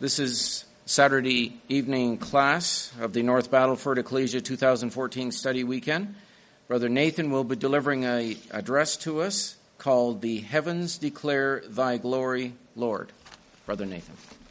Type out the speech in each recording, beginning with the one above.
This is Saturday evening class of the North Battleford Ecclesia 2014 study weekend. Brother Nathan will be delivering an address to us called "The Heavens Declare Thy Glory, Lord." Brother Nathan.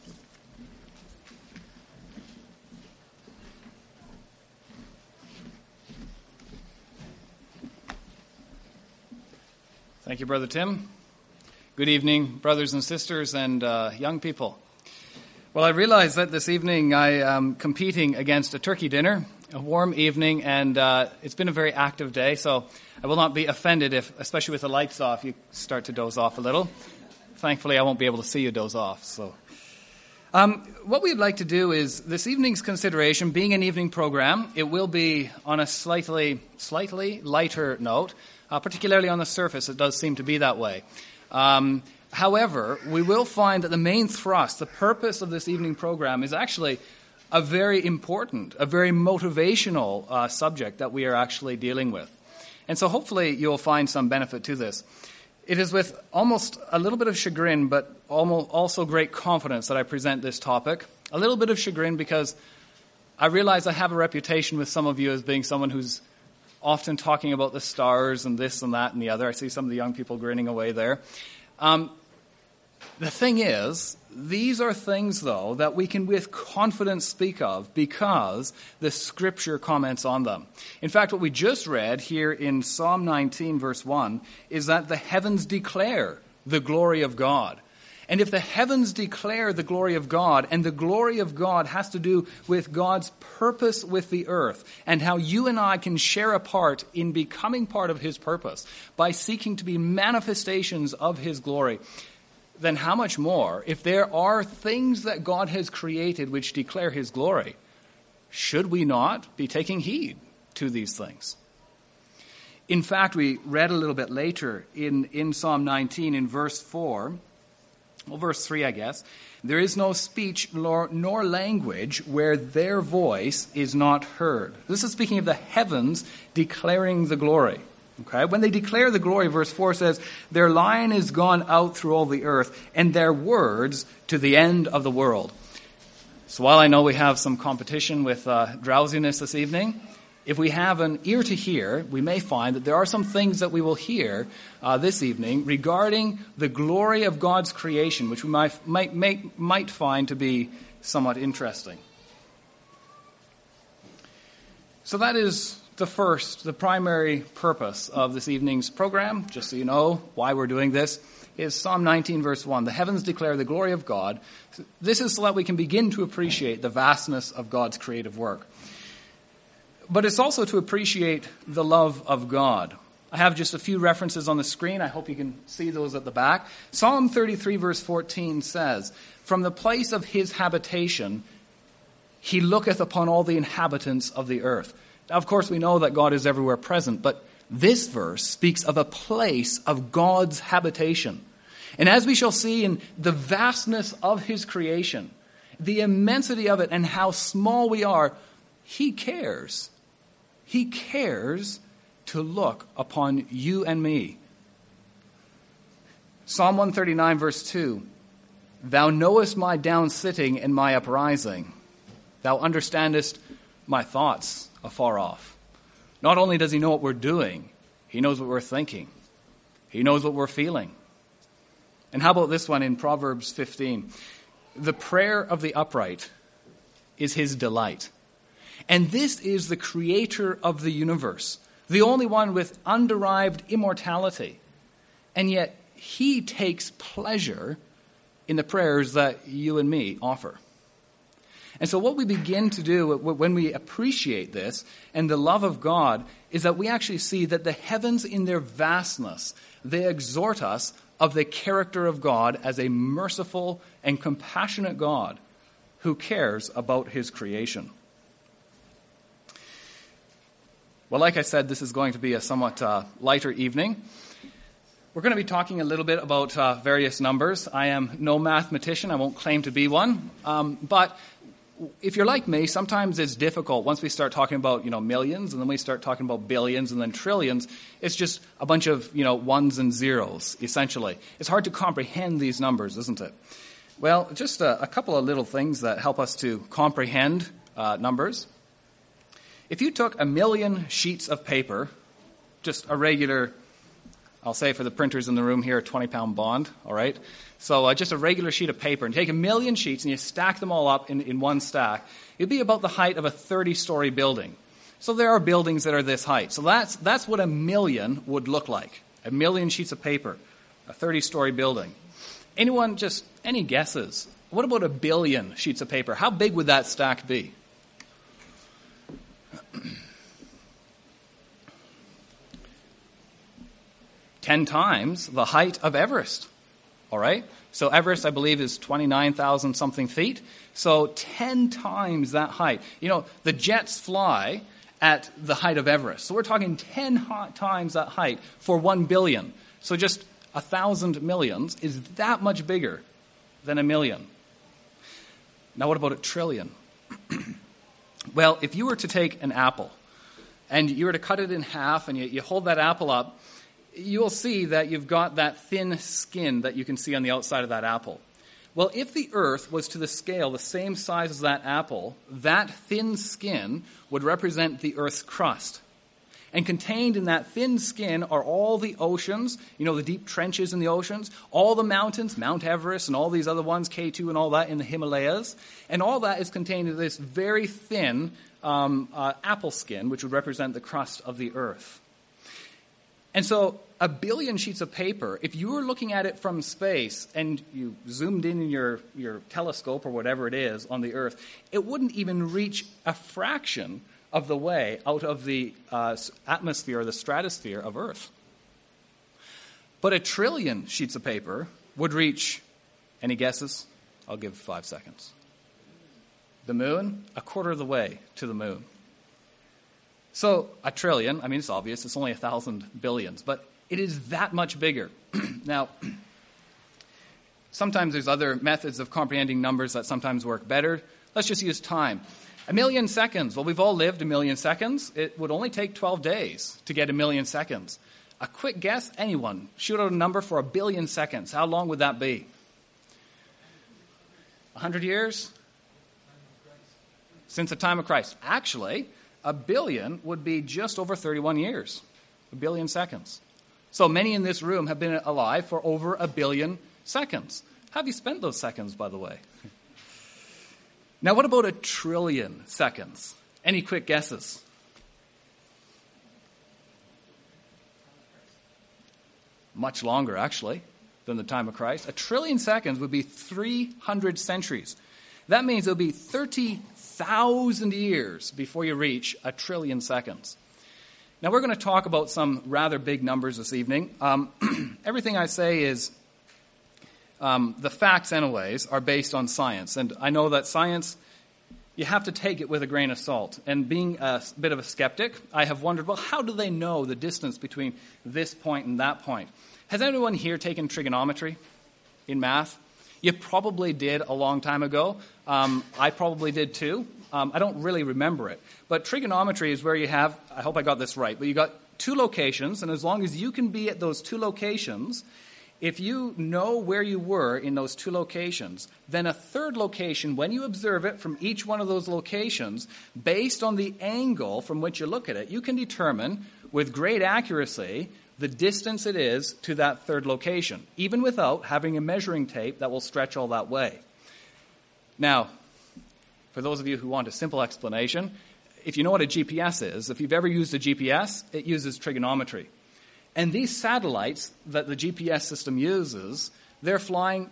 Thank you, Brother Tim. Good evening, brothers and sisters and young people. Well, I realize that this evening I am competing against a turkey dinner, a warm evening, and it's been a very active day, so I will not be offended if, especially with the lights off, you start to doze off a little. Thankfully, I won't be able to see you doze off. So, what we'd like to do is, this evening's consideration, being an evening program, it will be on a slightly lighter note. Particularly on the surface, it does seem to be that way. However, we will find that the main thrust, the purpose of this evening program is actually a very important, a very motivational subject that we are actually dealing with. And so hopefully you'll find some benefit to this. It is with almost a little bit of chagrin, but also great confidence that I present this topic. A little bit of chagrin because I realize I have a reputation with some of you as being someone who's often talking about the stars and this and that and the other. I see some of the young people grinning away there. The thing is, these are things, though, that we can with confidence speak of because the Scripture comments on them. In fact, what we just read here in Psalm 19, verse 1, is that the heavens declare the glory of God. And if the heavens declare the glory of God, and the glory of God has to do with God's purpose with the earth, and how you and I can share a part in becoming part of His purpose by seeking to be manifestations of His glory, then how much more, if there are things that God has created which declare His glory, should we not be taking heed to these things? In fact, we read a little bit later in Psalm 19 in verse 4, well, verse 3, I guess. There is no speech nor language where their voice is not heard. This is speaking of the heavens declaring the glory. Okay? When they declare the glory, verse 4 says, their line is gone out through all the earth, and their words to the end of the world. So while I know we have some competition with drowsiness this evening, if we have an ear to hear, we may find that there are some things that we will hear this evening regarding the glory of God's creation, which we might find to be somewhat interesting. So that is the primary purpose of this evening's program, just so you know why we're doing this, is Psalm 19, verse 1. The heavens declare the glory of God. This is so that we can begin to appreciate the vastness of God's creative work. But it's also to appreciate the love of God. I have just a few references on the screen. I hope you can see those at the back. Psalm 33, verse 14 says, from the place of His habitation, He looketh upon all the inhabitants of the earth. Now, of course, we know that God is everywhere present, but this verse speaks of a place of God's habitation. And as we shall see in the vastness of His creation, the immensity of it and how small we are, He cares. He cares to look upon you and me. Psalm 139, verse 2, thou knowest my down sitting and my uprising. Thou understandest my thoughts afar off. Not only does He know what we're doing, He knows what we're thinking. He knows what we're feeling. And how about this one in Proverbs 15? The prayer of the upright is his delight. And this is the creator of the universe, the only one with underived immortality. And yet He takes pleasure in the prayers that you and me offer. And so what we begin to do when we appreciate this and the love of God is that we actually see that the heavens in their vastness, they exhort us of the character of God as a merciful and compassionate God who cares about His creation. Well, like I said, this is going to be a somewhat lighter evening. We're going to be talking a little bit about various numbers. I am no mathematician. I won't claim to be one. But if you're like me, sometimes it's difficult once we start talking about, millions, and then we start talking about billions and then trillions. It's just a bunch of, ones and zeros, essentially. It's hard to comprehend these numbers, isn't it? Well, just a couple of little things that help us to comprehend numbers. If you took 1 million sheets of paper, just a regular, I'll say for the printers in the room here, a 20-pound bond, all right? So just a regular sheet of paper, and take 1 million sheets and you stack them all up in one stack, it'd be about the height of a 30-story building. So there are buildings that are this height. So that's what 1 million would look like. 1 million sheets of paper, a 30-story building. Anyone, just any guesses? What about 1 billion sheets of paper? How big would that stack be? Ten times the height of Everest. All right? So Everest, I believe, is 29,000 something feet. So 10 times that height. You know, the jets fly at the height of Everest. So we're talking 10 times that height for 1 billion. So just 1,000 millions is that much bigger than 1 million. Now what about 1 trillion? Well, if you were to take an apple and you were to cut it in half and you hold that apple up, you'll see that you've got that thin skin that you can see on the outside of that apple. Well, if the earth was to the scale the same size as that apple, that thin skin would represent the earth's crust. And contained in that thin skin are all the oceans, you know, the deep trenches in the oceans, all the mountains, Mount Everest and all these other ones, K2 and all that in the Himalayas. And all that is contained in this very thin apple skin, which would represent the crust of the earth. And so 1 billion sheets of paper, if you were looking at it from space and you zoomed in your telescope or whatever it is on the Earth, it wouldn't even reach a fraction of the way out of the atmosphere or the stratosphere of Earth. But 1 trillion sheets of paper would reach, any guesses? I'll give 5 seconds. The moon, a quarter of the way to the moon. So 1 trillion, I mean, it's obvious, it's only 1,000 billions, but it is that much bigger. Now, sometimes there's other methods of comprehending numbers that sometimes work better. Let's just use time. 1 million seconds. Well, we've all lived 1 million seconds. It would only take 12 days to get 1 million seconds. A quick guess, anyone, shoot out a number for 1 billion seconds. How long would that be? 100 years? Since the time of Christ. Actually, 1 billion would be just over 31 years. 1 billion seconds. So many in this room have been alive for over 1 billion seconds. How have you spent those seconds, by the way? Now, what about 1 trillion seconds? Any quick guesses? Much longer, actually, than the time of Christ. 1 trillion seconds would be 300 centuries. That means it would be 30,000 years before you reach 1 trillion seconds. Now, we're going to talk about some rather big numbers this evening. Everything I say is the facts, anyways, are based on science. And I know that science, you have to take it with a grain of salt. And being a bit of a skeptic, I have wondered, well, how do they know the distance between this point and that point? Has anyone here taken trigonometry in math? You probably did a long time ago. I probably did too. I don't really remember it. But trigonometry is where you have, I hope I got this right, but you got 2 locations, and as long as you can be at those 2 locations, if you know where you were in those 2 locations, then a third location, when you observe it from each one of those locations, based on the angle from which you look at it, you can determine with great accuracy the distance it is to that third location, even without having a measuring tape that will stretch all that way. Now, for those of you who want a simple explanation, if you know what a GPS is, if you've ever used a GPS, it uses trigonometry. And these satellites that the GPS system uses, they're flying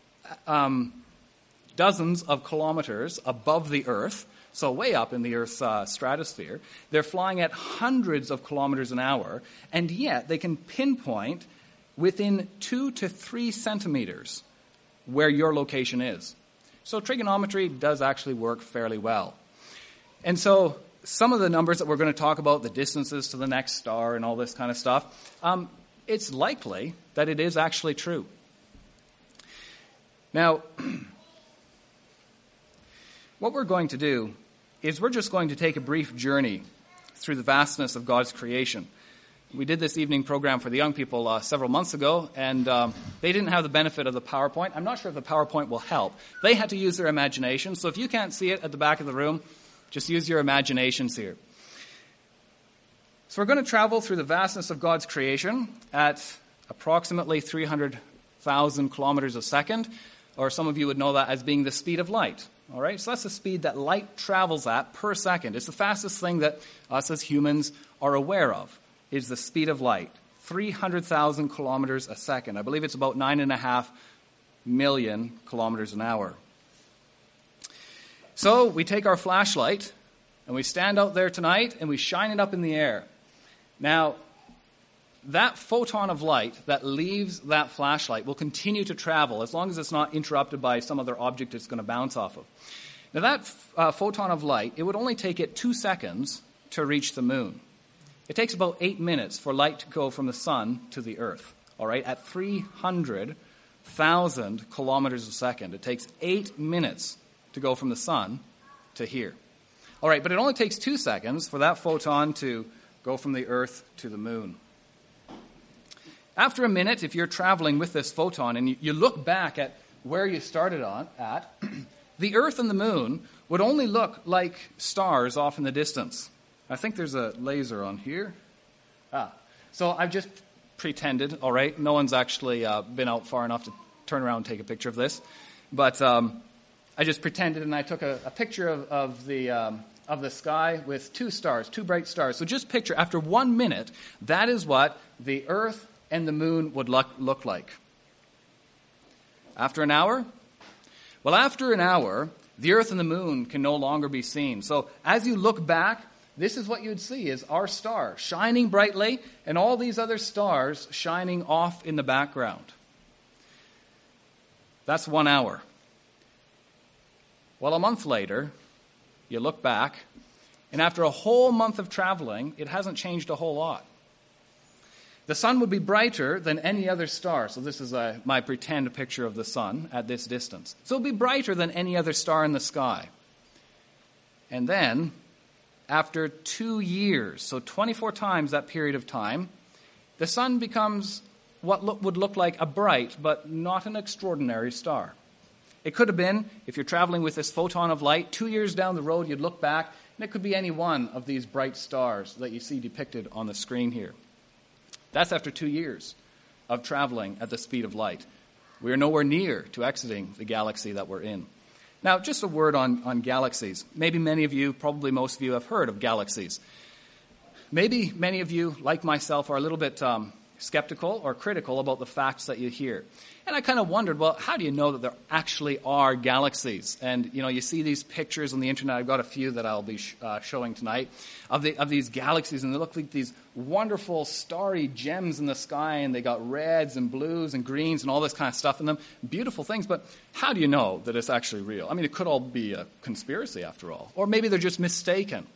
dozens of kilometers above the Earth, so way up in the Earth's stratosphere. They're flying at hundreds of kilometers an hour, and yet they can pinpoint within 2 to 3 centimeters where your location is. So trigonometry does actually work fairly well. And so some of the numbers that we're going to talk about, the distances to the next star and all this kind of stuff, it's likely that it is actually true. Now, what we're going to do is we're just going to take a brief journey through the vastness of God's creation. We did this evening program for the young people several months ago, and they didn't have the benefit of the PowerPoint. I'm not sure if the PowerPoint will help. They had to use their imagination, so if you can't see it at the back of the room, just use your imaginations here. So we're going to travel through the vastness of God's creation at approximately 300,000 kilometers a second, or some of you would know that as being the speed of light. All right, so that's the speed that light travels at per second. It's the fastest thing that us as humans are aware of, is the speed of light, 300,000 kilometers a second. I believe it's about 9.5 million kilometers an hour. So we take our flashlight and we stand out there tonight and we shine it up in the air. Now, that photon of light that leaves that flashlight will continue to travel as long as it's not interrupted by some other object it's going to bounce off of. Now, that photon of light, it would only take it 2 seconds to reach the moon. It takes about 8 minutes for light to go from the sun to the earth, all right, at 300,000 kilometers a second. It takes 8 minutes to go from the sun to here. All right, but it only takes 2 seconds for that photon to go from the earth to the moon. After a minute, if you're traveling with this photon and you look back at where you started at, the Earth and the Moon would only look like stars off in the distance. I think there's a laser on here. So I've just pretended, all right? No one's actually been out far enough to turn around and take a picture of this. But I just pretended, and I took a picture of the sky with 2 stars, 2 bright stars. So just picture, after 1 minute, that is what the Earth and the moon would look like. After an hour? Well, after an hour, the earth and the moon can no longer be seen. So as you look back, this is what you'd see, is our star shining brightly and all these other stars shining off in the background. That's 1 hour. Well, a month later, you look back, and after a whole month of traveling, it hasn't changed a whole lot. The sun would be brighter than any other star. So this is my pretend picture of the sun at this distance. So it would be brighter than any other star in the sky. And then, after 2 years, so 24 times that period of time, the sun becomes what would look like a bright but not an extraordinary star. It could have been, if you're traveling with this photon of light, 2 years down the road, you'd look back, and it could be any one of these bright stars that you see depicted on the screen here. That's after 2 years of traveling at the speed of light. We are nowhere near to exiting the galaxy that we're in. Now, just a word on galaxies. Maybe many of you, probably most of you, have heard of galaxies. Maybe many of you, like myself, are a little bit skeptical or critical about the facts that you hear. And I kind of wondered, well, how do you know that there actually are galaxies? And, you see these pictures on the internet. I've got a few that I'll be showing tonight of these galaxies, and they look like these wonderful starry gems in the sky, and they got reds and blues and greens and all this kind of stuff in them. Beautiful things, but how do you know that it's actually real? I mean, it could all be a conspiracy after all. Or maybe they're just mistaken.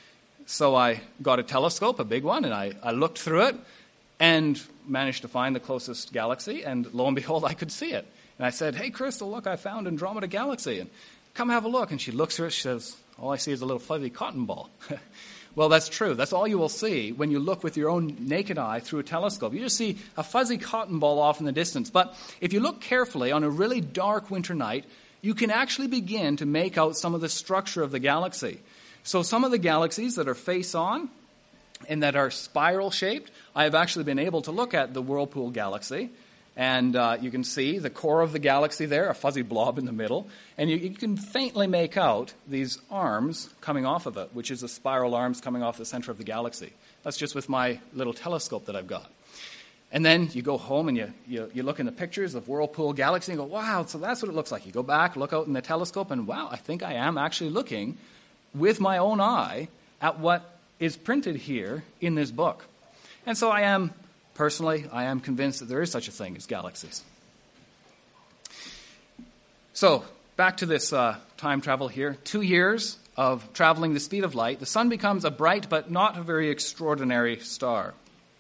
So I got a telescope, a big one, and I looked through it, and managed to find the closest galaxy, and lo and behold, I could see it. And I said, "Hey, Crystal, look, I found Andromeda Galaxy, and come have a look." And she looks through it, she says, "All I see is a little fuzzy cotton ball." Well, that's true. That's all you will see when you look with your own naked eye through a telescope. You just see a fuzzy cotton ball off in the distance. But if you look carefully on a really dark winter night, you can actually begin to make out some of the structure of the galaxy. So some of the galaxies that are face-on and that are spiral-shaped, I have actually been able to look at the Whirlpool Galaxy, and you can see the core of the galaxy there, a fuzzy blob in the middle, and you can faintly make out these arms coming off of it, which is the spiral arms coming off the center of the galaxy. That's just with my little telescope that I've got. And then you go home and you look in the pictures of Whirlpool Galaxy and go, wow, so that's what it looks like. You go back, look out in the telescope, and wow, I think I am actually looking with my own eye at what is printed here in this book. And so I am convinced that there is such a thing as galaxies. So, back to this time travel here. 2 years of traveling the speed of light. The sun becomes a bright but not a very extraordinary star.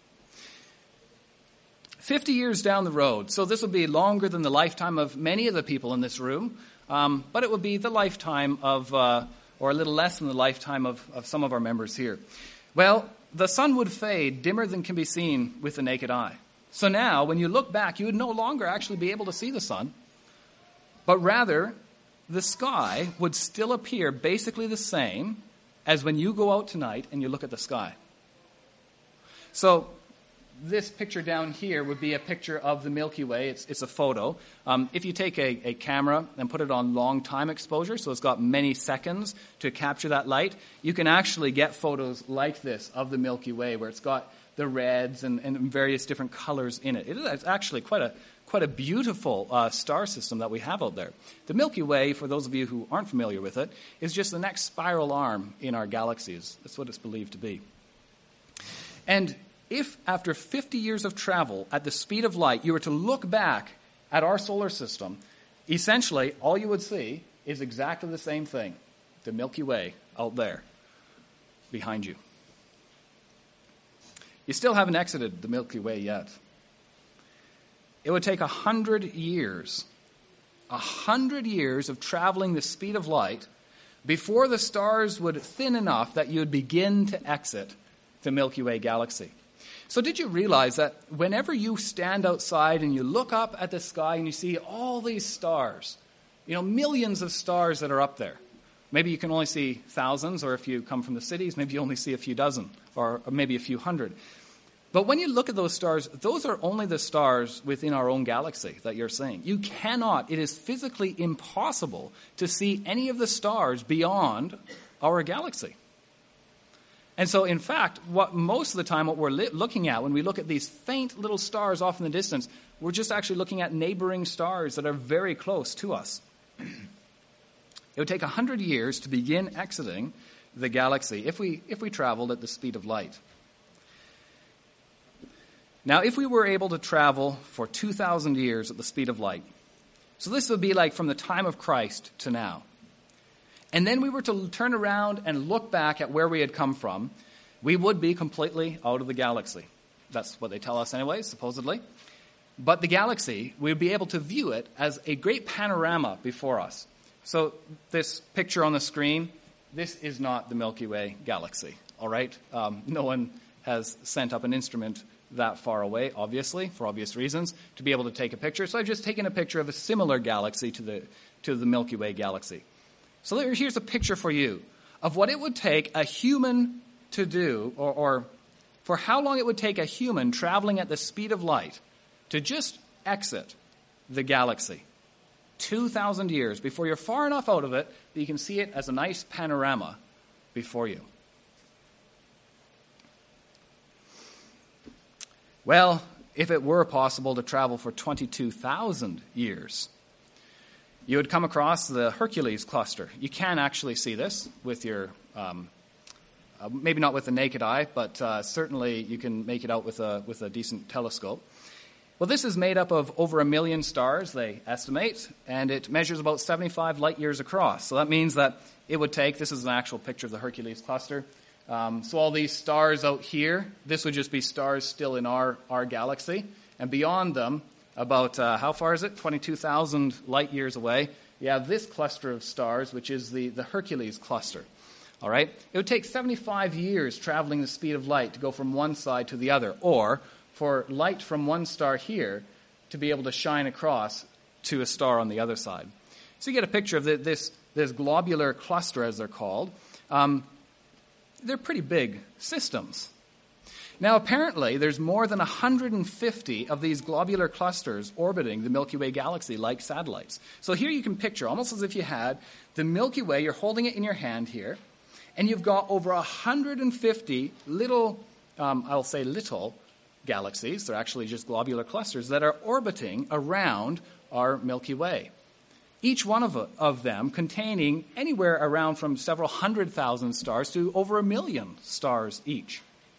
50 years down the road, so this will be longer than the lifetime of many of the people in this room, but it will be the lifetime of, or a little less than the lifetime of some of our members here. Well, the sun would fade dimmer than can be seen with the naked eye. So now, when you look back, you would no longer actually be able to see the sun, but rather the sky would still appear basically the same as when you go out tonight and you look at the sky. So this picture down here would be a picture of the Milky Way. It's a photo. If you take a camera and put it on long time exposure, so it's got many seconds to capture that light, you can actually get photos like this of the Milky Way, where it's got the reds and various different colors in it. It's actually quite a beautiful star system that we have out there. The Milky Way, for those of you who aren't familiar with it, is just the next spiral arm in our galaxies. That's what it's believed to be. And if after 50 years of travel at the speed of light, you were to look back at our solar system, essentially all you would see is exactly the same thing, the Milky Way out there behind you. You still haven't exited the Milky Way yet. It would take 100 years, 100 years of traveling the speed of light before the stars would thin enough that you would begin to exit the Milky Way galaxy. So did you realize that whenever you stand outside and you look up at the sky and you see all these stars, millions of stars that are up there, maybe you can only see thousands, or if you come from the cities, maybe you only see a few dozen, or maybe a few hundred. But when you look at those stars, those are only the stars within our own galaxy that you're seeing. You cannot, it is physically impossible to see any of the stars beyond our galaxy. And so, in fact, most of the time what we're looking at when we look at these faint little stars off in the distance, we're just actually looking at neighboring stars that are very close to us. It would take 100 years to begin exiting the galaxy if we traveled at the speed of light. Now, if we were able to travel for 2,000 years at the speed of light, so this would be like from the time of Christ to now, and then we were to turn around and look back at where we had come from, we would be completely out of the galaxy. That's what they tell us anyway, supposedly. But the galaxy, we would be able to view it as a great panorama before us. So this picture on the screen, this is not the Milky Way galaxy, all right? No one has sent up an instrument that far away, obviously, for obvious reasons, to be able to take a picture. So I've just taken a picture of a similar galaxy to the Milky Way galaxy. So here's a picture for you of what it would take a human to do, or for how long it would take a human traveling at the speed of light to just exit the galaxy. 2,000 years before you're far enough out of it that you can see it as a nice panorama before you. Well, if it were possible to travel for 22,000 years, you would come across the Hercules cluster. You can actually see this with your, maybe not with the naked eye, but certainly you can make it out with a decent telescope. Well, this is made up of over 1 million stars, they estimate, and it measures about 75 light years across. So that means that it would take, this is an actual picture of the Hercules cluster. So all these stars out here, this would just be stars still in our galaxy. And beyond them, about, how far is it? 22,000 light years away. You have this cluster of stars, which is the Hercules cluster. All right? It would take 75 years traveling the speed of light to go from one side to the other, or for light from one star here to be able to shine across to a star on the other side. So you get a picture of this globular cluster, as they're called. They're pretty big systems. Now, apparently, there's more than 150 of these globular clusters orbiting the Milky Way galaxy like satellites. So here you can picture, almost as if you had the Milky Way, you're holding it in your hand here, and you've got over 150 little, I'll say little, galaxies. They're actually just globular clusters that are orbiting around our Milky Way. Each one of them containing anywhere around from several 100,000 stars to over 1 million stars each.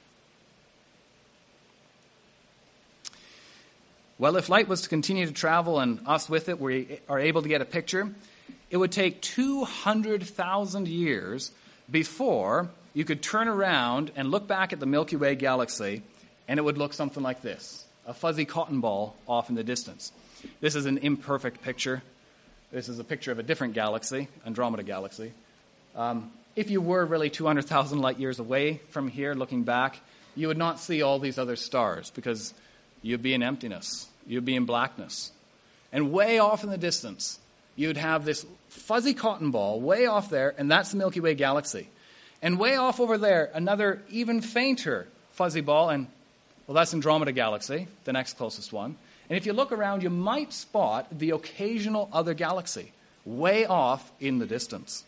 Well, if light was to continue to travel and us with it, we are able to get a picture, it would take 200,000 years before you could turn around and look back at the Milky Way galaxy, and it would look something like this, a fuzzy cotton ball off in the distance. This is an imperfect picture. This is a picture of a different galaxy, Andromeda Galaxy. if you were really 200,000 light years away from here looking back, you would not see all these other stars because you'd be in emptiness. You'd be in blackness. And way off in the distance, you'd have this fuzzy cotton ball way off there, and that's the Milky Way galaxy. And way off over there, another even fainter fuzzy ball, and, well, that's Andromeda Galaxy, the next closest one. And if you look around, you might spot the occasional other galaxy way off in the distance.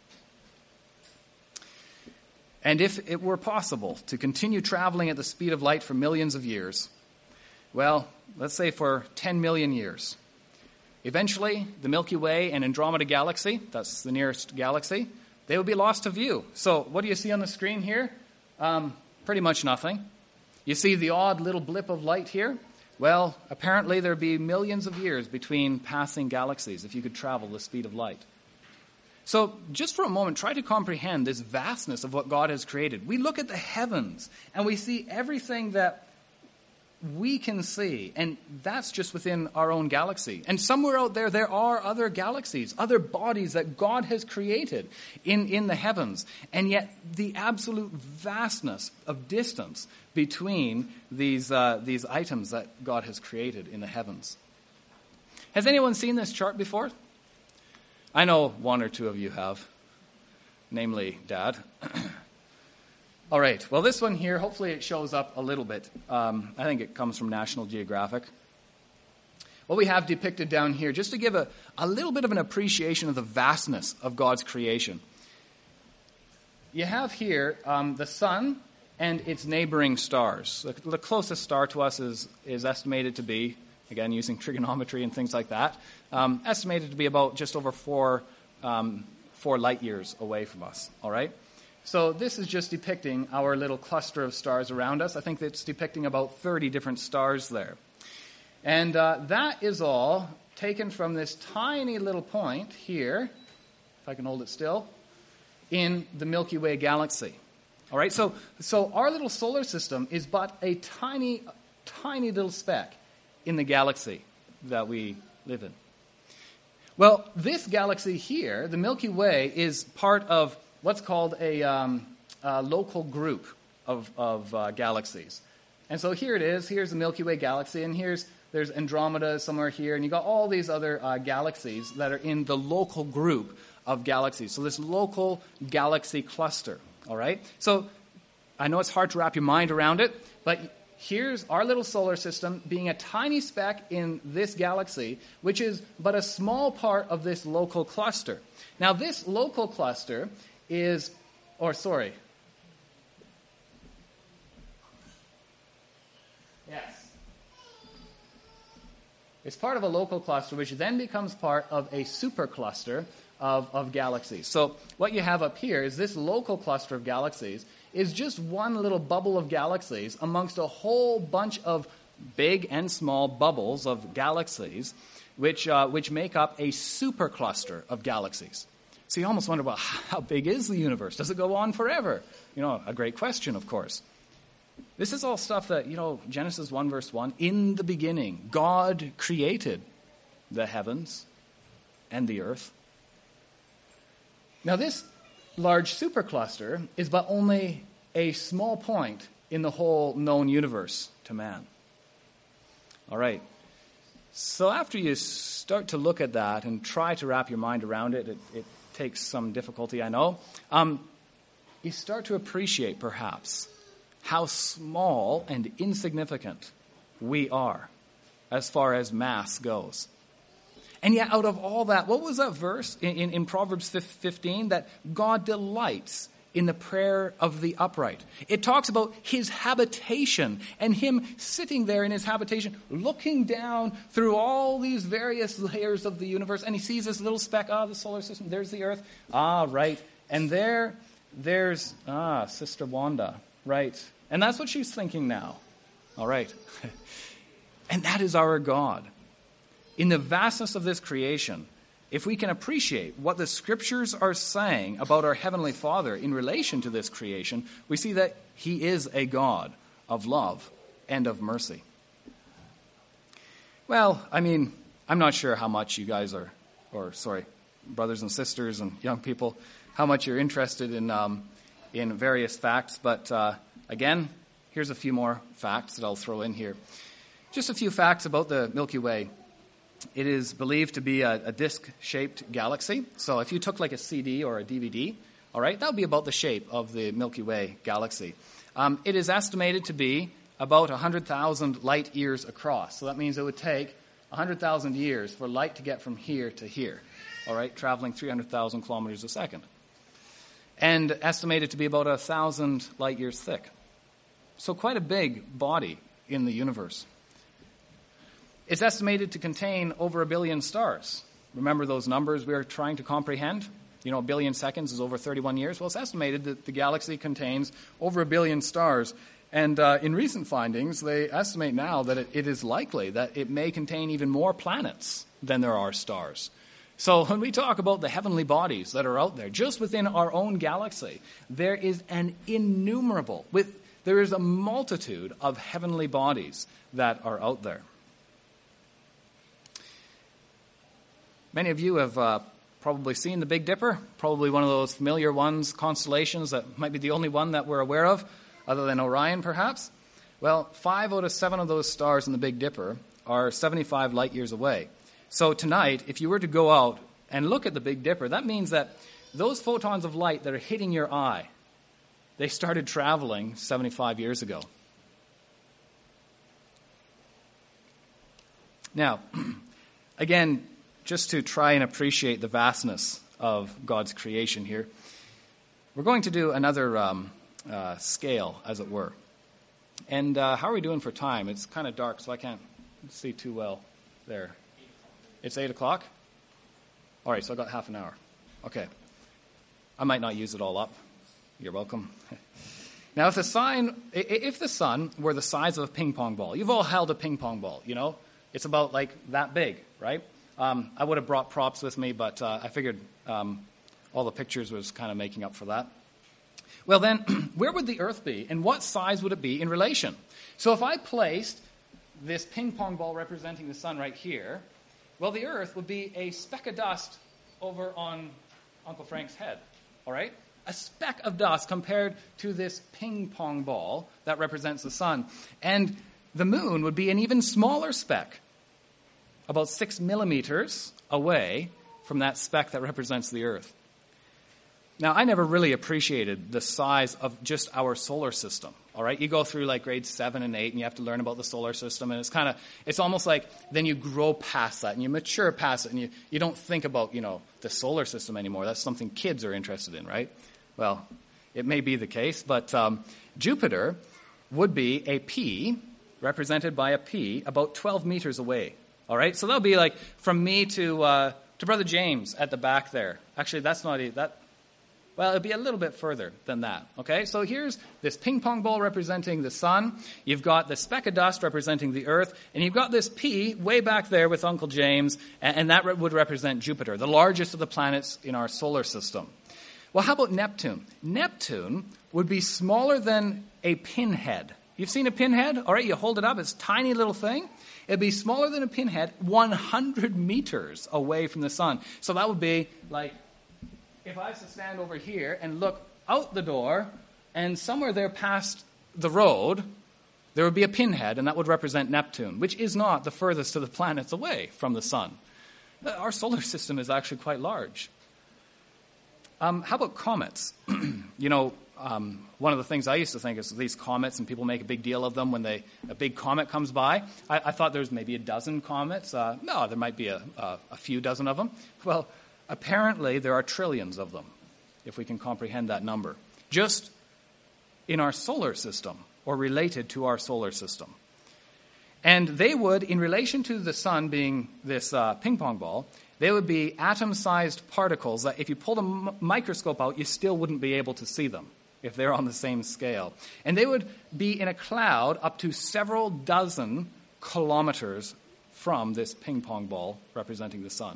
And if it were possible to continue traveling at the speed of light for millions of years, well, let's say for 10 million years, eventually the Milky Way and Andromeda Galaxy, that's the nearest galaxy, they would be lost to view. So what do you see on the screen here? Pretty much nothing. You see the odd little blip of light here? Well, apparently there'd be millions of years between passing galaxies if you could travel the speed of light. So just for a moment, try to comprehend this vastness of what God has created. We look at the heavens and we see everything that we can see, and that's just within our own galaxy. And somewhere out there, there are other galaxies, other bodies that God has created in the heavens. And yet the absolute vastness of distance between these items that God has created in the heavens. Has anyone seen this chart before? I know one or two of you have, namely Dad. All right, well, this one here, hopefully it shows up a little bit. I think it comes from National Geographic. What we have depicted down here, just to give a little bit of an appreciation of the vastness of God's creation. You have here the sun and its neighboring stars. The closest star to us is estimated to be, again, using trigonometry and things like that, estimated to be about just over 4 light years away from us, all right? So this is just depicting our little cluster of stars around us. I think it's depicting about 30 different stars there. And that is all taken from this tiny little point here, if I can hold it still, in the Milky Way galaxy. All right, so our little solar system is but a tiny, tiny little speck in the galaxy that we live in. Well, this galaxy here, the Milky Way, is part of what's called a local group of galaxies. And so here it is. Here's the Milky Way galaxy, and there's Andromeda somewhere here, and you got all these other galaxies that are in the local group of galaxies. So this local galaxy cluster, all right? So I know it's hard to wrap your mind around it, but here's our little solar system being a tiny speck in this galaxy, which is but a small part of this local cluster. Now, this local cluster it's part of a local cluster, which then becomes part of a supercluster of galaxies. So what you have up here is this local cluster of galaxies is just one little bubble of galaxies amongst a whole bunch of big and small bubbles of galaxies, which make up a supercluster of galaxies. So you almost wonder, well, how big is the universe? Does it go on forever? A great question, of course. This is all stuff that, Genesis 1 verse 1, in the beginning, God created the heavens and the earth. Now, this large supercluster is but only a small point in the whole known universe to man. All right. So after you start to look at that and try to wrap your mind around it, it takes some difficulty, I know. You start to appreciate, perhaps, how small and insignificant we are as far as mass goes. And yet, out of all that, what was that verse in Proverbs 15? That God delights in the prayer of the upright. It talks about his habitation and him sitting there in his habitation, looking down through all these various layers of the universe, and he sees this little speck, the solar system, there's the earth. Right. And there's Sister Wanda, right. And that's what she's thinking now. All right. And that is our God. In the vastness of this creation, if we can appreciate what the Scriptures are saying about our Heavenly Father in relation to this creation, we see that he is a God of love and of mercy. Well, I'm not sure how much you guys brothers and sisters and young people, how much you're interested in various facts. But again, here's a few more facts that I'll throw in here. Just a few facts about the Milky Way. It is believed to be a disc-shaped galaxy. So if you took like a CD or a DVD, all right, that would be about the shape of the Milky Way galaxy. It is estimated to be about 100,000 light years across. So that means it would take 100,000 years for light to get from here to here, all right, traveling 300,000 kilometers a second. And estimated to be about 1,000 light years thick. So quite a big body in the universe. It's estimated to contain over 1 billion stars. Remember those numbers we are trying to comprehend? You know, 1 billion seconds is over 31 years. Well, it's estimated that the galaxy contains over 1 billion stars. And in recent findings, they estimate now that it is likely that it may contain even more planets than there are stars. So when we talk about the heavenly bodies that are out there, just within our own galaxy, there is there is a multitude of heavenly bodies that are out there. Many of you have probably seen the Big Dipper, probably one of those familiar ones, constellations that might be the only one that we're aware of, other than Orion perhaps. Well, 5 out of 7 of those stars in the Big Dipper are 75 light years away. So tonight, if you were to go out and look at the Big Dipper, that means that those photons of light that are hitting your eye, they started traveling 75 years ago. Now, again, just to try and appreciate the vastness of God's creation here, we're going to do another scale, as it were. And how are we doing for time? It's kind of dark, so I can't see too well there. It's 8 o'clock? All right, so I've got half an hour. Okay. I might not use it all up. You're welcome. Now, if the sun were the size of a ping pong ball, you've all held a ping pong ball, you know? It's about like that big, right? I would have brought props with me, but I figured all the pictures was kind of making up for that. Well, then, where would the Earth be, and what size would it be in relation? So if I placed this ping pong ball representing the sun right here, well, the Earth would be a speck of dust over on Uncle Frank's head, all right? A speck of dust compared to this ping pong ball that represents the sun. And the moon would be an even smaller speck, about 6 millimeters away from that speck that represents the Earth. Now, I never really appreciated the size of just our solar system, all right? You go through like grades 7 and 8, and you have to learn about the solar system, and it's almost like then you grow past that, and you mature past it, and you don't think about, the solar system anymore. That's something kids are interested in, right? Well, it may be the case, but Jupiter would be a P, represented by a P, about 12 meters away. All right, so that'll be like from me to Brother James at the back there. Actually, that's not that. Well, it'll be a little bit further than that. Okay, so here's this ping pong ball representing the sun. You've got the speck of dust representing the Earth, and you've got this P way back there with Uncle James, and that would represent Jupiter, the largest of the planets in our solar system. Well, how about Neptune? Neptune would be smaller than a pinhead. You've seen a pinhead? All right, you hold it up. It's a tiny little thing. It'd be smaller than a pinhead, 100 meters away from the sun. So that would be like, if I was to stand over here and look out the door, and somewhere there past the road, there would be a pinhead, and that would represent Neptune, which is not the furthest of the planets away from the sun. Our solar system is actually quite large. How about comets? One of the things I used to think is these comets, and people make a big deal of them when a big comet comes by. I thought there was maybe a dozen comets. No, there might be a few dozen of them. Well, apparently there are trillions of them, if we can comprehend that number, just in our solar system or related to our solar system. And they would, in relation to the sun being this ping pong ball, they would be atom-sized particles that if you pulled a microscope out, you still wouldn't be able to see them if they're on the same scale. And they would be in a cloud up to several dozen kilometers from this ping pong ball representing the sun.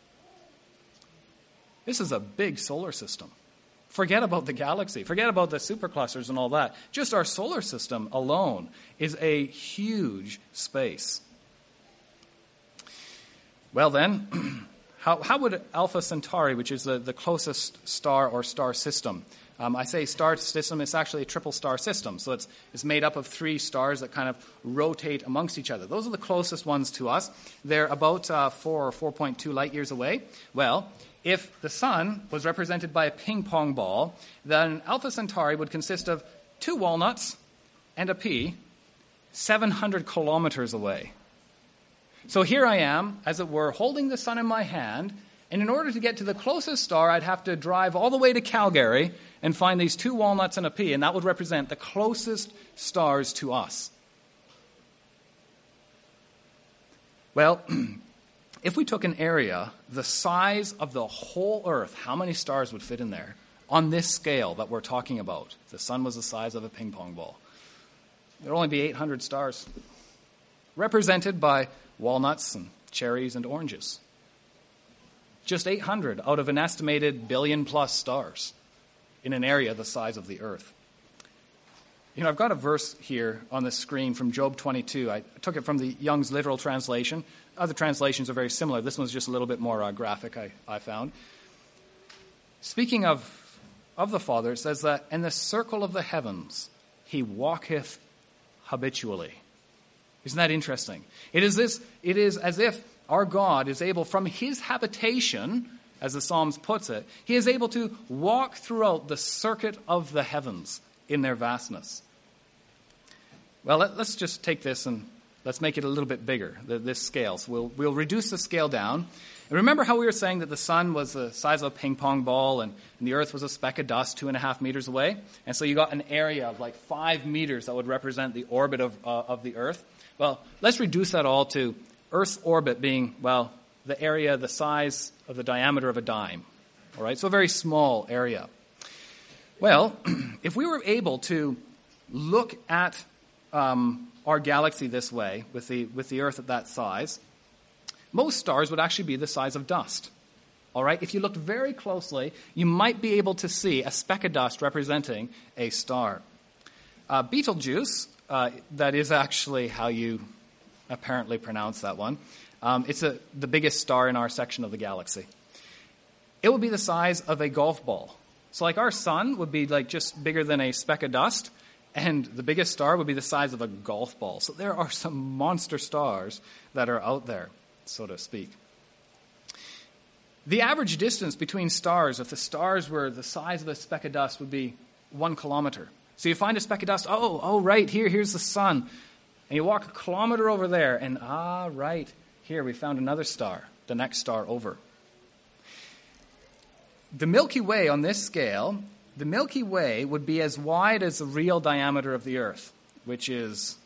This is a big solar system. Forget about the galaxy. Forget about the superclusters and all that. Just our solar system alone is a huge space. Well then, How would Alpha Centauri, which is the closest star or star system, I say star system, it's actually a triple star system. So it's made up of 3 stars that kind of rotate amongst each other. Those are the closest ones to us. They're about 4 or 4.2 light years away. Well, if the sun was represented by a ping pong ball, then Alpha Centauri would consist of 2 walnuts and a pea 700 kilometers away. So here I am, as it were, holding the sun in my hand, and in order to get to the closest star, I'd have to drive all the way to Calgary and find these 2 walnuts and a pea, and that would represent the closest stars to us. Well, if we took an area the size of the whole Earth, how many stars would fit in there on this scale that we're talking about? If the sun was the size of a ping pong ball. There would only be 800 stars, represented by walnuts and cherries and oranges. Just 800 out of an estimated billion-plus stars in an area the size of the Earth. You know, I've got a verse here on the screen from Job 22. I took it from the Young's literal translation. Other translations are very similar. This one's just a little bit more graphic, I found. Speaking of the Father, it says that, "In the circle of the heavens he walketh habitually." Isn't that interesting? It is as if our God is able, from his habitation, as the Psalms puts it, he is able to walk throughout the circuit of the heavens in their vastness. Well, let's just take this and let's make it a little bit bigger, this scale. So we'll reduce the scale down. And remember how we were saying that the sun was the size of a ping pong ball and the earth was a speck of dust 2.5 meters away? And so you got an area of like 5 meters that would represent the orbit of the earth. Well, let's reduce that all to Earth's orbit being, well, the area, the size of the diameter of a dime. All right, so a very small area. Well, if we were able to look at our galaxy this way, with the Earth at that size, most stars would actually be the size of dust. All right, if you looked very closely, you might be able to see a speck of dust representing a star. Betelgeuse, that is actually how you apparently pronounce that one. It's the biggest star in our section of the galaxy. It would be the size of a golf ball. So like our sun would be like just bigger than a speck of dust, and the biggest star would be the size of a golf ball. So there are some monster stars that are out there, so to speak. The average distance between stars, if the stars were the size of a speck of dust, would be 1 kilometer. So you find a speck of dust, right, here's the sun. And you walk a kilometer over there, and right, here we found another star, the next star over. The Milky Way on this scale, the Milky Way would be as wide as the real diameter of the Earth, which is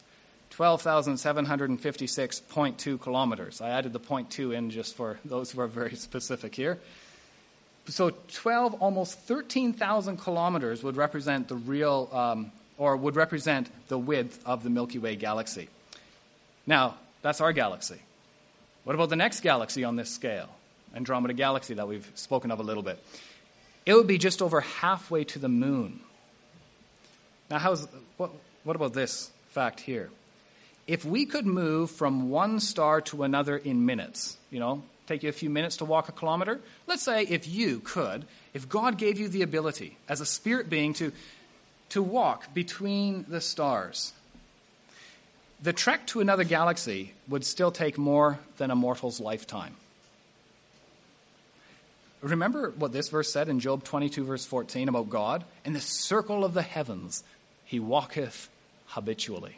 12,756.2 kilometers. I added the 0.2 in just for those who are very specific here. So 12, almost 13,000 kilometers would represent the real, would represent the width of the Milky Way galaxy. Now, that's our galaxy. What about the next galaxy on this scale? Andromeda Galaxy that we've spoken of a little bit. It would be just over halfway to the moon. Now, what about this fact here? If we could move from one star to another in minutes, take you a few minutes to walk a kilometer. Let's say if God gave you the ability as a spirit being to walk between the stars, the trek to another galaxy would still take more than a mortal's lifetime. Remember what this verse said in Job 22, verse 14 about God? In the circle of the heavens, he walketh habitually.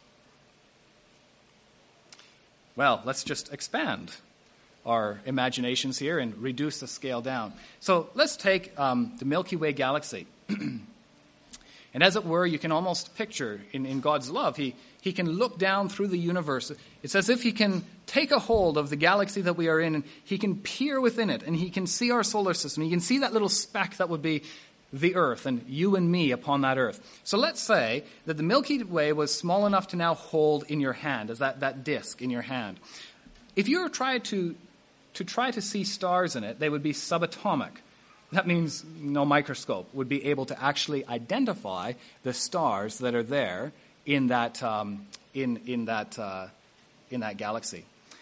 Well, let's just expand our imaginations here and reduce the scale down. So let's take the Milky Way galaxy. And as it were, you can almost picture in God's love, he can look down through the universe. It's as if he can take a hold of the galaxy that we are in, and he can peer within it, and he can see our solar system. He can see that little speck that would be the Earth, and you and me upon that Earth. So let's say that the Milky Way was small enough to now hold in your hand, as that disk in your hand. If you were try to see stars in it, they would be subatomic. That means no microscope would be able to actually identify the stars that are there in that galaxy.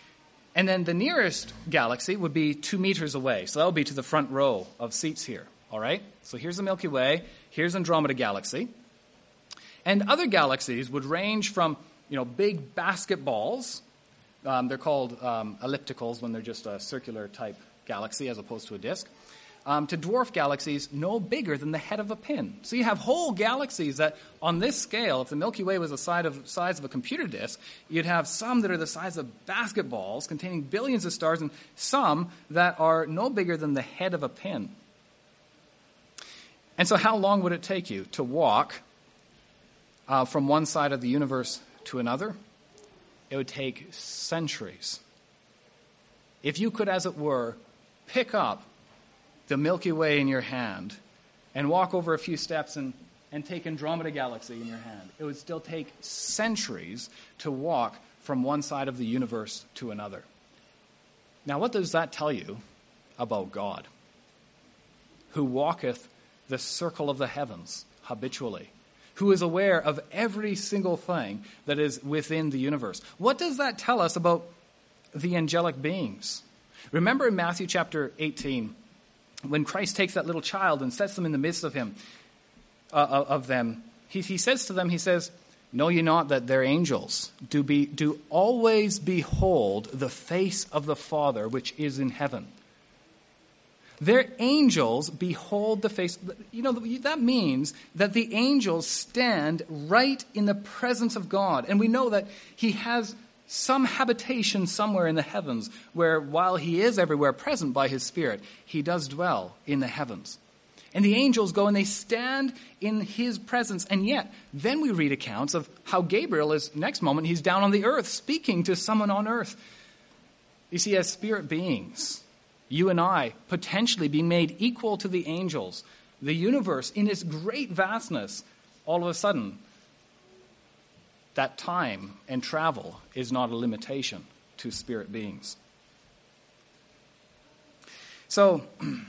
And then the nearest galaxy would be 2 meters away. So that would be to the front row of seats here. All right? So here's the Milky Way. Here's Andromeda Galaxy. And other galaxies would range from, big basketballs. They're called ellipticals when they're just a circular type galaxy as opposed to a disk. To dwarf galaxies no bigger than the head of a pin. So you have whole galaxies that, on this scale, if the Milky Way was the size of a computer disk, you'd have some that are the size of basketballs containing billions of stars, and some that are no bigger than the head of a pin. And so how long would it take you to walk from one side of the universe to another? It would take centuries. If you could, as it were, pick up the Milky Way in your hand and walk over a few steps and take Andromeda Galaxy in your hand, it would still take centuries to walk from one side of the universe to another. Now, what does that tell you about God, who walketh the circle of the heavens habitually, who is aware of every single thing that is within the universe? What does that tell us about the angelic beings? Remember in Matthew chapter 18, when Christ takes that little child and sets them in the midst of them, he says to them, he says, "Know ye not that their angels do always behold the face of the Father which is in heaven?" Their angels behold the face. That means that the angels stand right in the presence of God. And we know that he has some habitation somewhere in the heavens where, while he is everywhere present by his Spirit, he does dwell in the heavens. And the angels go and they stand in his presence. And yet, then we read accounts of how Gabriel is, next moment, he's down on the earth speaking to someone on earth. You see, as spirit beings, you and I potentially being made equal to the angels, the universe in its great vastness, all of a sudden, that time and travel is not a limitation to spirit beings. So,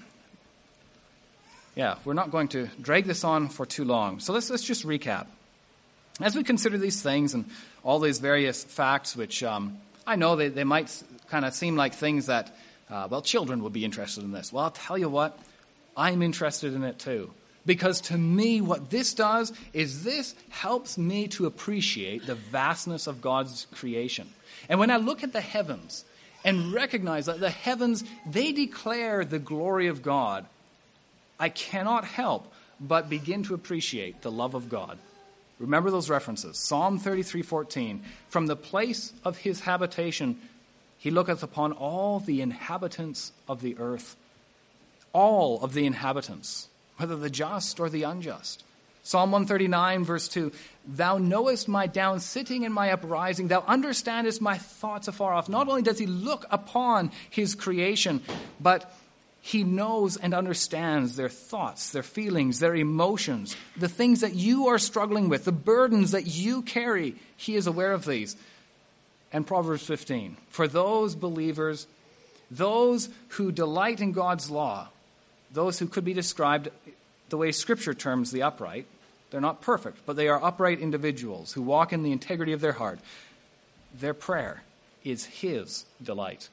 we're not going to drag this on for too long. So let's just recap. As we consider these things and all these various facts, which I know they might kind of seem like things that, children would be interested in this. Well, I'll tell you what, I'm interested in it too. Because to me, what this does is this helps me to appreciate the vastness of God's creation. And when I look at the heavens and recognize that the heavens, they declare the glory of God, I cannot help but begin to appreciate the love of God. Remember those references. Psalm 33:14, from the place of his habitation, he looketh upon all the inhabitants of the earth. All of the inhabitants, whether the just or the unjust. Psalm 139, verse 2, thou knowest my down sitting and my uprising. Thou understandest my thoughts afar off. Not only does he look upon his creation, but he knows and understands their thoughts, their feelings, their emotions, the things that you are struggling with, the burdens that you carry. He is aware of these. And Proverbs 15, for those believers, those who delight in God's law, those who could be described the way Scripture terms the upright, they're not perfect, but they are upright individuals who walk in the integrity of their heart. Their prayer is his delight.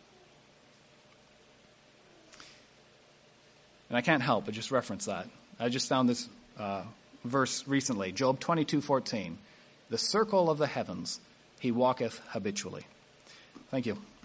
And I can't help but just reference that. I just found this verse recently, Job 22:14. The circle of the heavens, he walketh habitually. Thank you.